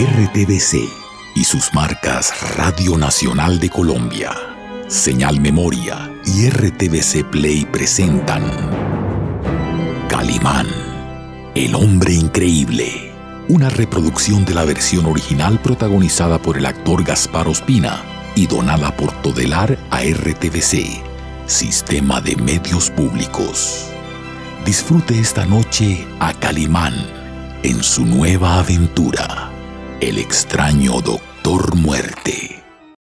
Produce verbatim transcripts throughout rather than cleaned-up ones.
R T V C y sus marcas Radio Nacional de Colombia, Señal Memoria y R T V C Play presentan Calimán, el hombre increíble, una reproducción de la versión original protagonizada por el actor Gaspar Ospina y donada por Todelar a R T V C, Sistema de Medios Públicos. Disfrute esta noche a Calimán en su nueva aventura, el extraño Doctor Muerte.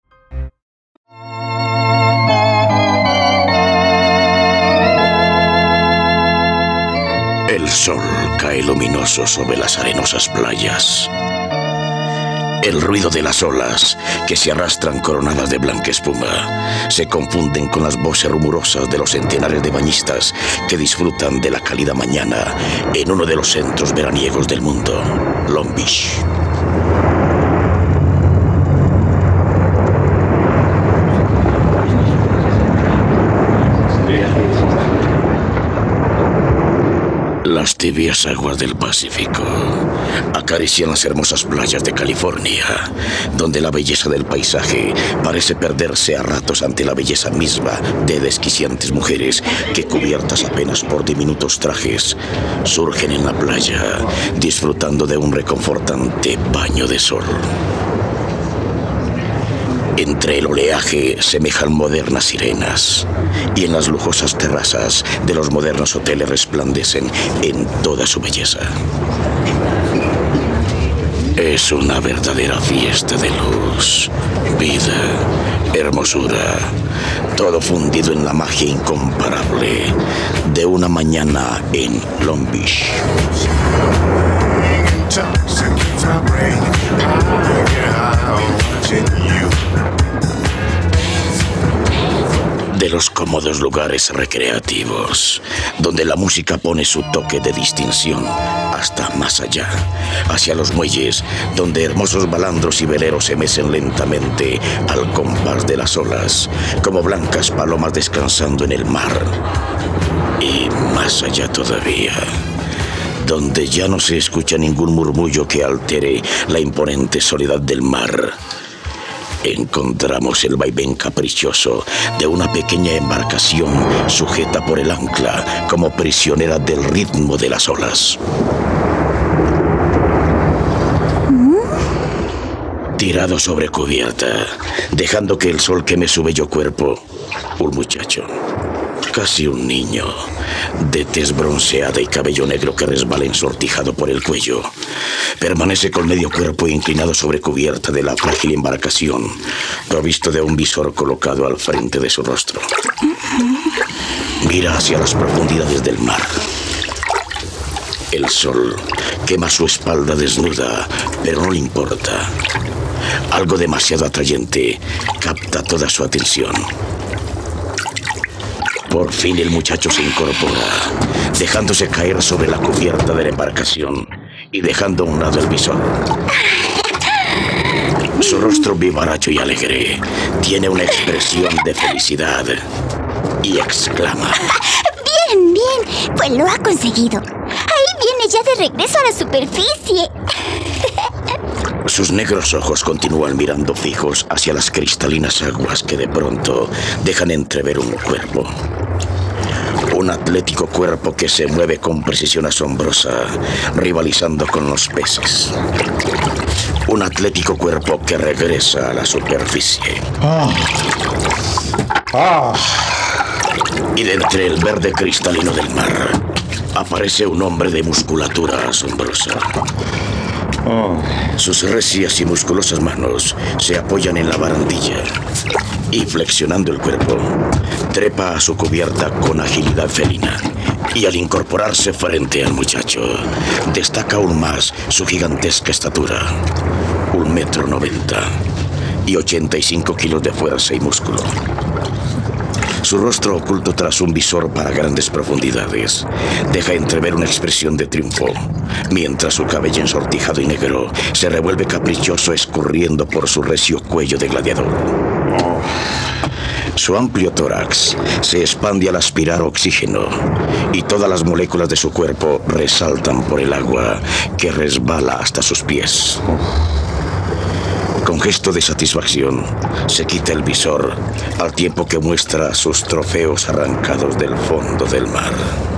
El sol cae luminoso sobre las arenosas playas. El ruido de las olas, que se arrastran coronadas de blanca espuma, se confunden con las voces rumorosas de los centenares de bañistas que disfrutan de la cálida mañana en uno de los centros veraniegos del mundo, Long Beach. Las tibias aguas del Pacífico acarician las hermosas playas de California, donde la belleza del paisaje parece perderse a ratos ante la belleza misma de desquiciantes mujeres que, cubiertas apenas por diminutos trajes, surgen en la playa disfrutando de un reconfortante baño de sol. Entre el oleaje semejan modernas sirenas, y en las lujosas terrazas de los modernos hoteles resplandecen en toda su belleza. Es una verdadera fiesta de luz, vida, hermosura, todo fundido en la magia incomparable de una mañana en Long Beach. De los cómodos lugares recreativos, donde la música pone su toque de distinción, hasta más allá, hacia los muelles, donde hermosos balandros y veleros se mecen lentamente al compás de las olas, como blancas palomas descansando en el mar. Y más allá todavía, donde ya no se escucha ningún murmullo que altere la imponente soledad del mar, encontramos el vaivén caprichoso de una pequeña embarcación sujeta por el ancla como prisionera del ritmo de las olas. Tirado sobre cubierta, dejando que el sol queme su bello cuerpo, un muchacho, casi un niño, de tez bronceada y cabello negro que resbala ensortijado por el cuello, permanece con medio cuerpo inclinado sobre cubierta de la frágil embarcación, provisto de un visor colocado al frente de su rostro. Mira hacia las profundidades del mar. El sol quema su espalda desnuda, pero no le importa. Algo demasiado atrayente capta toda su atención. Por fin el muchacho se incorpora, dejándose caer sobre la cubierta de la embarcación y dejando a un lado el visor. Su rostro vivaracho y alegre tiene una expresión de felicidad y exclama: ¡Bien, bien! Pues lo ha conseguido. Ahí viene ya de regreso a la superficie. Sus negros ojos continúan mirando fijos hacia las cristalinas aguas que de pronto dejan entrever un cuerpo. Un atlético cuerpo que se mueve con precisión asombrosa, rivalizando con los peces. Un atlético cuerpo que regresa a la superficie. Ah. Ah. Y de entre el verde cristalino del mar, aparece un hombre de musculatura asombrosa. Oh. Sus recias y musculosas manos se apoyan en la barandilla y, flexionando el cuerpo, trepa a su cubierta con agilidad felina. Y al incorporarse frente al muchacho, destaca aún más su gigantesca estatura, un metro noventa y ochenta y cinco kilos de fuerza y músculo. Su rostro, oculto tras un visor para grandes profundidades, deja entrever una expresión de triunfo, mientras su cabello ensortijado y negro se revuelve caprichoso escurriendo por su recio cuello de gladiador. Su amplio tórax se expande al aspirar oxígeno y todas las moléculas de su cuerpo resaltan por el agua que resbala hasta sus pies. Con gesto de satisfacción, se quita el visor al tiempo que muestra sus trofeos arrancados del fondo del mar.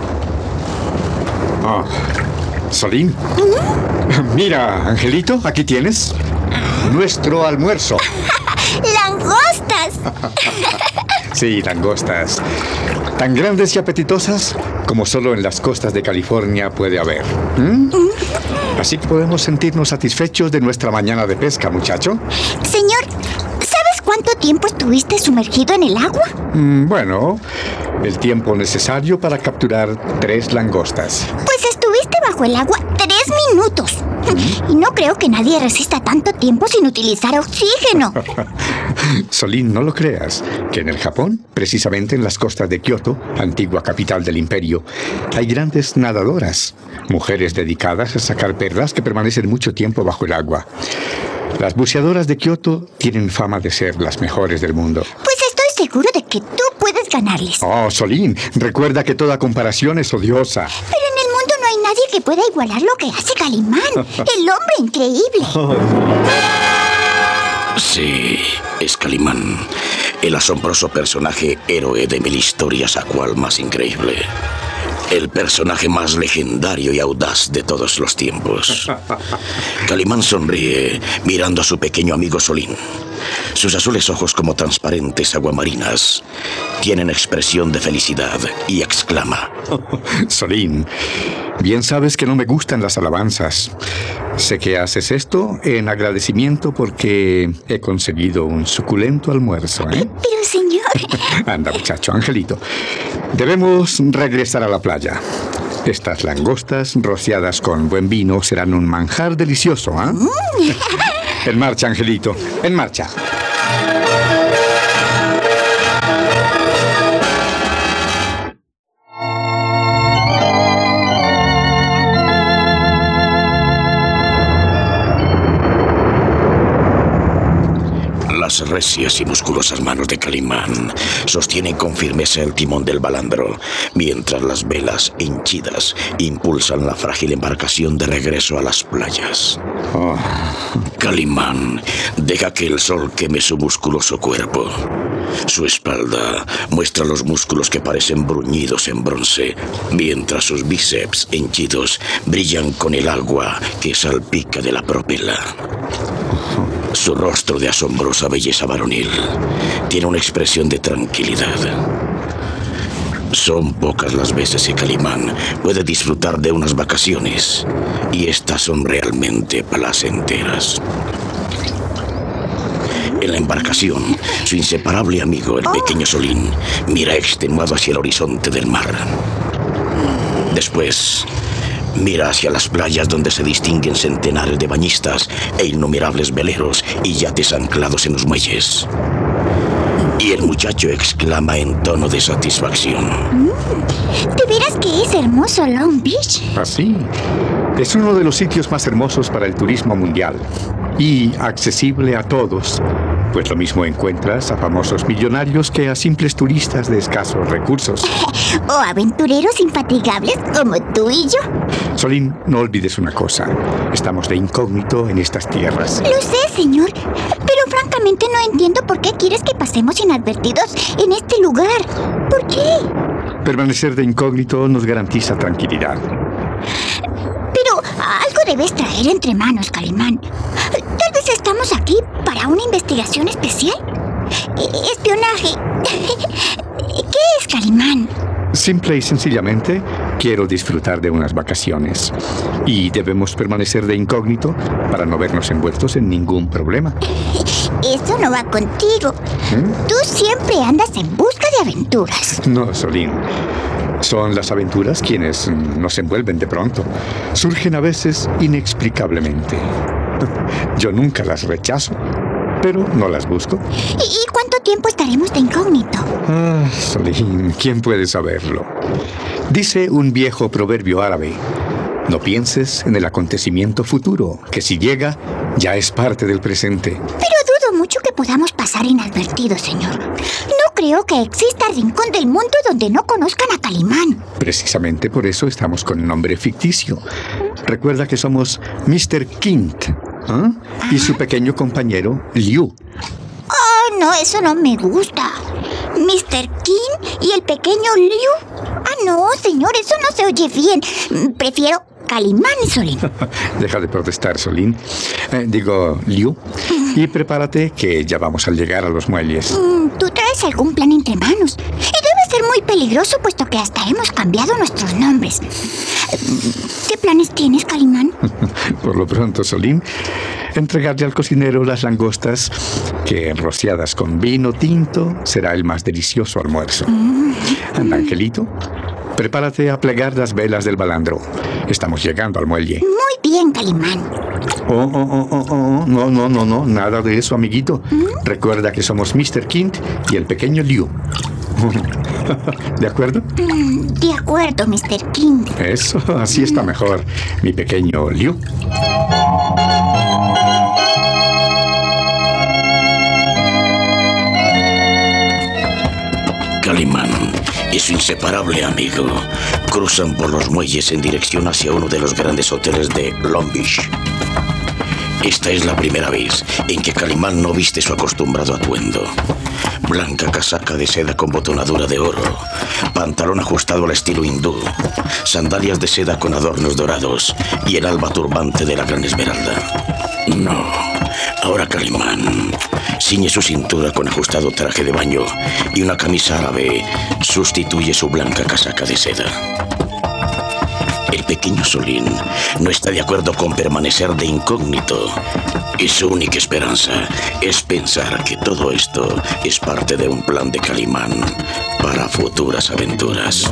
Ah, Solín. ¿Mm? Mira, Angelito, aquí tienes nuestro almuerzo. ¡Langostas! Sí, langostas. Tan grandes y apetitosas como solo en las costas de California puede haber. ¿Mm? ¿Mm? Así que podemos sentirnos satisfechos de nuestra mañana de pesca, muchacho. Señor, ¿sabes cuánto tiempo estuviste sumergido en el agua? Mm, bueno, el tiempo necesario para capturar tres langostas. Pues estuviste bajo el agua tres minutos. ¿Mm? Y no creo que nadie resista tanto tiempo sin utilizar oxígeno. Solín, no lo creas, que en el Japón, precisamente en las costas de Kioto, antigua capital del imperio, hay grandes nadadoras, mujeres dedicadas a sacar perlas que permanecen mucho tiempo bajo el agua. Las buceadoras de Kioto tienen fama de ser las mejores del mundo. Pues estoy seguro de que tú puedes ganarles. Oh, Solín, recuerda que toda comparación es odiosa. Pero en el mundo no hay nadie que pueda igualar lo que hace Calimán, el hombre increíble. Sí, es Calimán, el asombroso personaje héroe de mil historias, a cual más increíble. El personaje más legendario y audaz de todos los tiempos. Calimán sonríe mirando a su pequeño amigo Solín. Sus azules ojos, como transparentes aguamarinas, tienen expresión de felicidad y exclama: Solín, bien sabes que no me gustan las alabanzas. Sé que haces esto en agradecimiento porque he conseguido un suculento almuerzo, ¿eh? Pero, señor... Anda, muchacho, Angelito. Debemos regresar a la playa. Estas langostas rociadas con buen vino serán un manjar delicioso, ¿ah? ¿eh? Mm. En marcha, Angelito, en marcha. Las recias y musculosas manos de Calimán sostienen con firmeza el timón del balandro, mientras las velas hinchidas impulsan la frágil embarcación de regreso a las playas. Oh. Calimán deja que el sol queme su musculoso cuerpo. Su espalda muestra los músculos que parecen bruñidos en bronce, mientras sus bíceps henchidos brillan con el agua que salpica de la propela. Su rostro de asombrosa belleza varonil tiene una expresión de tranquilidad. Son pocas las veces que Calimán puede disfrutar de unas vacaciones, y estas son realmente placenteras. En la embarcación, su inseparable amigo, el pequeño Solín, mira extenuado hacia el horizonte del mar. Después, mira hacia las playas donde se distinguen centenares de bañistas e innumerables veleros y yates anclados en los muelles. Y el muchacho exclama en tono de satisfacción: Mm, ¿de veras que es hermoso Long Beach? Así. Es uno de los sitios más hermosos para el turismo mundial y accesible a todos, pues lo mismo encuentras a famosos millonarios que a simples turistas de escasos recursos. O aventureros infatigables como tú y yo. Solín, no olvides una cosa. Estamos de incógnito en estas tierras. Lo sé, señor, pero francamente no entiendo por qué quieres que pasemos inadvertidos en este lugar. ¿Por qué? Permanecer de incógnito nos garantiza tranquilidad. Pero algo debes traer entre manos, Calimán. Tal vez estamos aquí para una investigación especial. Espionaje. ¿Qué es, Calimán? Simple y sencillamente, quiero disfrutar de unas vacaciones. Y debemos permanecer de incógnito para no vernos envueltos en ningún problema. Eso no va contigo. ¿Mm? Tú siempre andas en busca de aventuras. No, Solín. Son las aventuras quienes nos envuelven de pronto. Surgen a veces inexplicablemente. Yo nunca las rechazo, pero no las busco. ¿Y cuánto tiempo estaremos de incógnito? Ah, Solín, ¿quién puede saberlo? Dice un viejo proverbio árabe: no pienses en el acontecimiento futuro, que si llega, ya es parte del presente. Pero dudo mucho que podamos pasar inadvertidos, señor. No creo que exista rincón del mundo donde no conozcan a Calimán. Precisamente por eso estamos con nombre ficticio. Recuerda que somos mister Quint, ¿Ah? Y su pequeño compañero, Liu. Oh, no, eso no me gusta. ¿mister King y el pequeño Liu? Ah, no, señor, eso no se oye bien. Prefiero Calimán y Solín. Deja de protestar, Solín. Eh, digo, Liu. Y prepárate que ya vamos a llegar a los muelles. ¿Tú traes algún plan entre manos? Y debe ser muy peligroso, puesto que hasta hemos cambiado nuestros nombres. ¿Qué planes tienes, Calimán? Por lo pronto, Solín, entregarle al cocinero las langostas que, rociadas con vino tinto, será el más delicioso almuerzo. Mm. Anda, Angelito, prepárate a plegar las velas del balandro. Estamos llegando al muelle. Muy bien, Calimán. Oh, oh, oh, oh, oh. No, no, no, no, nada de eso, amiguito. ¿Mm? Recuerda que somos mister King y el pequeño Liu. ¿De acuerdo? Mm, de acuerdo, mister King. Eso, así está mejor, mi pequeño Liu. Calimán y su inseparable amigo cruzan por los muelles en dirección hacia uno de los grandes hoteles de Long Beach. Esta es la primera vez en que Calimán no viste su acostumbrado atuendo. Blanca casaca de seda con botonadura de oro, pantalón ajustado al estilo hindú, sandalias de seda con adornos dorados y el alba turbante de la gran esmeralda. No, ahora Calimán ciñe su cintura con ajustado traje de baño y una camisa árabe sustituye su blanca casaca de seda. El pequeño Solín no está de acuerdo con permanecer de incógnito y su única esperanza es pensar que todo esto es parte de un plan de Calimán para futuras aventuras.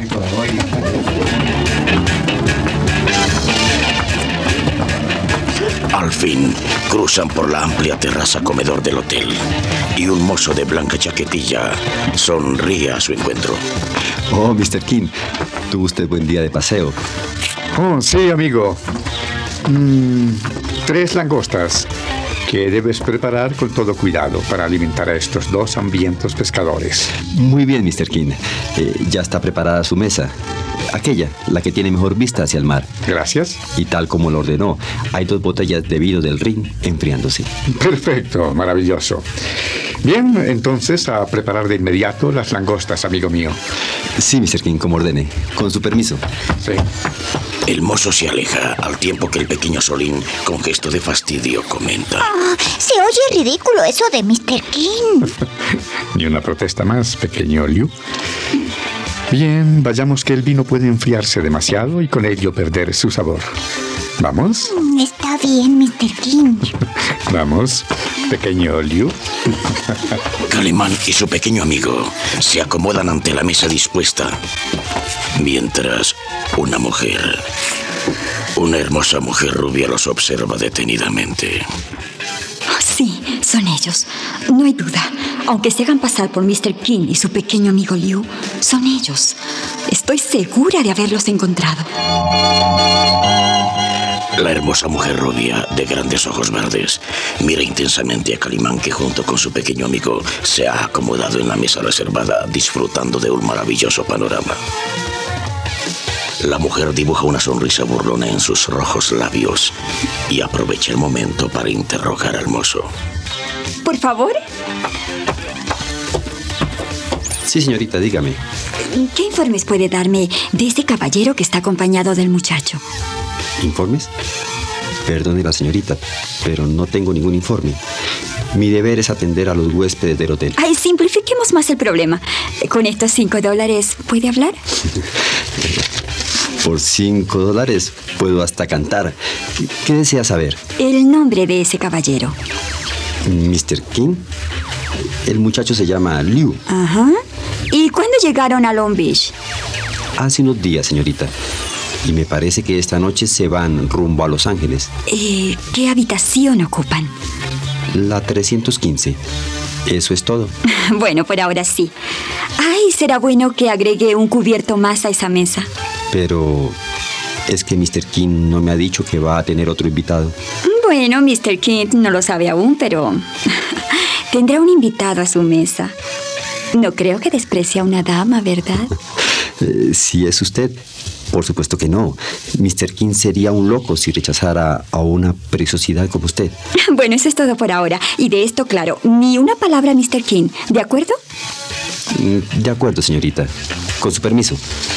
Al fin, cruzan por la amplia terraza comedor del hotel y un mozo de blanca chaquetilla sonríe a su encuentro. Oh, mister King, tuvo usted buen día de paseo. Oh, sí, amigo. Mm, tres langostas que debes preparar con todo cuidado para alimentar a estos dos hambrientos pescadores. Muy bien, mister King. Eh, ya está preparada su mesa. Aquella, la que tiene mejor vista hacia el mar. Gracias. Y tal como lo ordenó, hay dos botellas de vino del Rin enfriándose. Perfecto, maravilloso. Bien, entonces a preparar de inmediato las langostas, amigo mío. Sí, mister King, como ordene. Con su permiso. Sí. El mozo se aleja al tiempo que el pequeño Solín, con gesto de fastidio, comenta. Oh, se oye ridículo eso de mister King. Ni una protesta más, pequeño Liu. Bien, vayamos que el vino puede enfriarse demasiado y con ello perder su sabor. ¿Vamos? Está bien, mister King. Vamos, pequeño Liu. Calimán y su pequeño amigo se acomodan ante la mesa dispuesta, mientras una mujer, una hermosa mujer rubia los observa detenidamente. Oh, sí, son ellos. No hay duda. Aunque se hagan pasar por mister King y su pequeño amigo Liu, son ellos. Estoy segura de haberlos encontrado. La hermosa mujer rubia, de grandes ojos verdes, mira intensamente a Calimán, que junto con su pequeño amigo se ha acomodado en la mesa reservada, disfrutando de un maravilloso panorama. La mujer dibuja una sonrisa burlona en sus rojos labios y aprovecha el momento para interrogar al mozo. Por favor. Sí, señorita, dígame. ¿Qué informes puede darme de ese caballero que está acompañado del muchacho? ¿Informes? Perdone la señorita, pero no tengo ningún informe. Mi deber es atender a los huéspedes del hotel. Ay, simplifiquemos más el problema. Con estos cinco dólares, ¿puede hablar? Por cinco dólares puedo hasta cantar. ¿Qué desea saber? El nombre de ese caballero. mister King. El muchacho se llama Liu. Ajá. ¿Y cuándo llegaron a Long Beach? Hace unos días, señorita. Y me parece que esta noche se van rumbo a Los Ángeles. Eh, ¿Qué habitación ocupan? La trescientos quince. Eso es todo. Bueno, por ahora sí. Ay, será bueno que agregue un cubierto más a esa mesa. Pero es que mister King no me ha dicho que va a tener otro invitado. Bueno, mister King no lo sabe aún, pero tendrá un invitado a su mesa. No creo que desprecie a una dama, ¿verdad? eh, si es usted. Por supuesto que no. mister King sería un loco si rechazara a una preciosidad como usted. Bueno, eso es todo por ahora. Y de esto, claro, ni una palabra, mister King. ¿De acuerdo? De acuerdo, señorita. Con su permiso.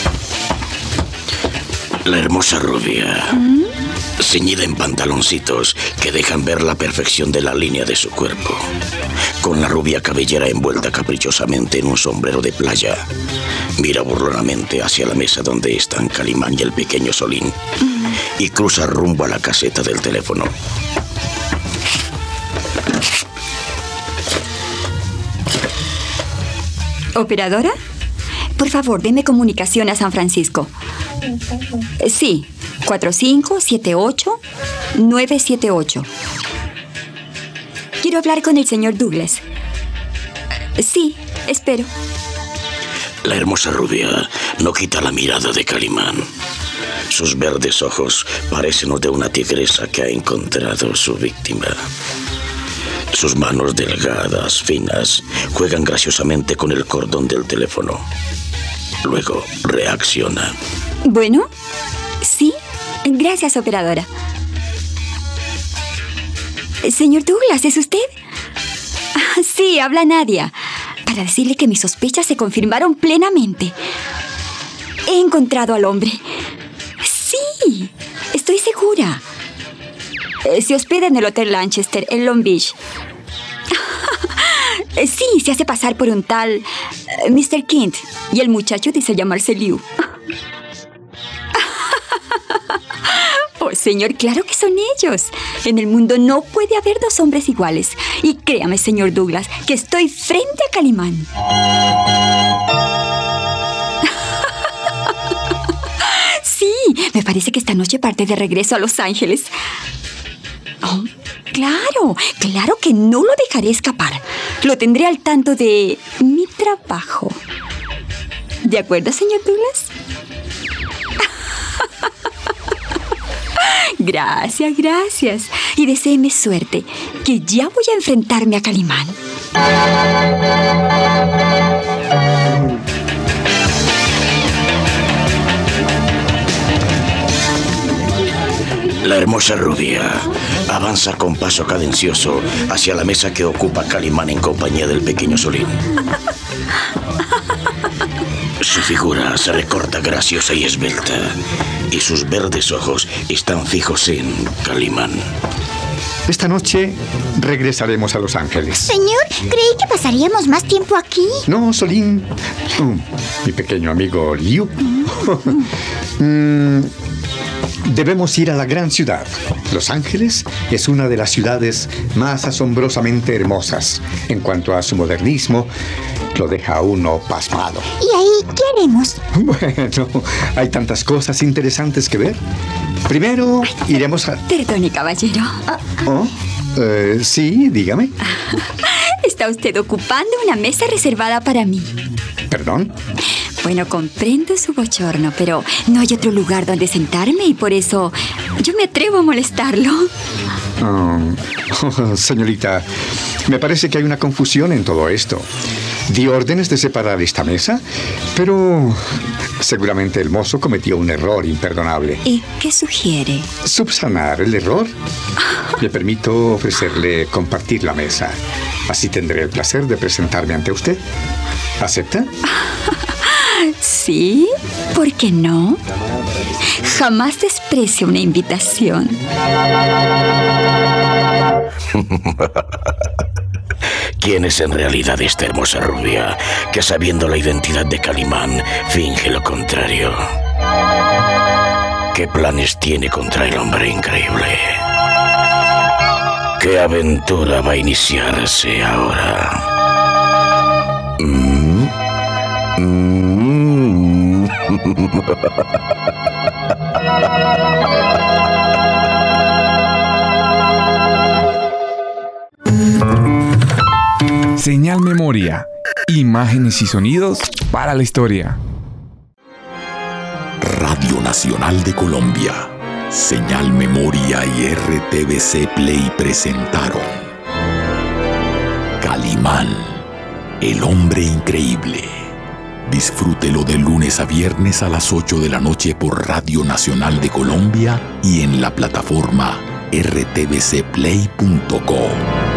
La hermosa rubia, ¿Mm? ceñida en pantaloncitos que dejan ver la perfección de la línea de su cuerpo, con la rubia cabellera envuelta caprichosamente en un sombrero de playa, mira burlonamente hacia la mesa donde están Calimán y el pequeño Solín, ¿Mm? y cruza rumbo a la caseta del teléfono. ¿Operadora? Por favor, deme comunicación a San Francisco. Sí, cuatro cinco siete ocho nueve siete ocho. Quiero hablar con el señor Douglas. Sí, espero. La hermosa rubia no quita la mirada de Calimán. Sus verdes ojos parecen los de una tigresa que ha encontrado su víctima. Sus manos delgadas, finas, juegan graciosamente con el cordón del teléfono. Luego reacciona. Bueno, sí, gracias, operadora. Señor Douglas, ¿es usted? Ah, sí, habla Nadia. Para decirle que mis sospechas se confirmaron plenamente. He encontrado al hombre. Sí, estoy segura. Se hospeda en el Hotel Lanchester, en Long Beach. Sí, se hace pasar por un tal uh, mister Kent. Y el muchacho dice llamarse Liu. Oh, señor, claro que son ellos. En el mundo no puede haber dos hombres iguales. Y créame, señor Douglas, que estoy frente a Calimán. Sí, me parece que esta noche parte de regreso a Los Ángeles. Oh, claro, claro que no lo dejaré escapar. Lo tendré al tanto de mi trabajo. ¿De acuerdo, señor Douglas? Gracias, gracias. Y deséeme suerte, que ya voy a enfrentarme a Calimán. La hermosa rubia avanza con paso cadencioso hacia la mesa que ocupa Calimán en compañía del pequeño Solín. Su figura se recorta graciosa y esbelta, y sus verdes ojos están fijos en Calimán. Esta noche regresaremos a Los Ángeles. Señor, creí que pasaríamos más tiempo aquí. No, Solín. Oh, mi pequeño amigo Liu. mm, debemos ir a la gran ciudad. Los Ángeles es una de las ciudades más asombrosamente hermosas. En cuanto a su modernismo, lo deja a uno pasmado. ¿Y ahí qué haremos? Bueno, hay tantas cosas interesantes que ver. Primero iremos a... Perdone, caballero. ¿Oh? Eh, sí, dígame. Está usted ocupando una mesa reservada para mí. ¿Perdón? Bueno, comprendo su bochorno, pero no hay otro lugar donde sentarme y por eso yo me atrevo a molestarlo. Oh, señorita, me parece que hay una confusión en todo esto. Di órdenes de separar esta mesa, pero seguramente el mozo cometió un error imperdonable. ¿Y qué sugiere? Subsanar el error. Le permito ofrecerle compartir la mesa. Así tendré el placer de presentarme ante usted. ¿Acepta? Sí, ¿por qué no? Jamás desprecio una invitación. ¿Quién es en realidad esta hermosa rubia que, sabiendo la identidad de Calimán, finge lo contrario? ¿Qué planes tiene contra el hombre increíble? ¿Qué aventura va a iniciarse ahora? ¿Mm? ¿Mm? Señal Memoria. Imágenes y sonidos para la historia. Radio Nacional de Colombia, Señal Memoria y R T V C Play presentaron Calimán, el hombre increíble, Disfrútelo de lunes a viernes a las ocho de la noche por Radio Nacional de Colombia y en la plataforma r t v c play punto co.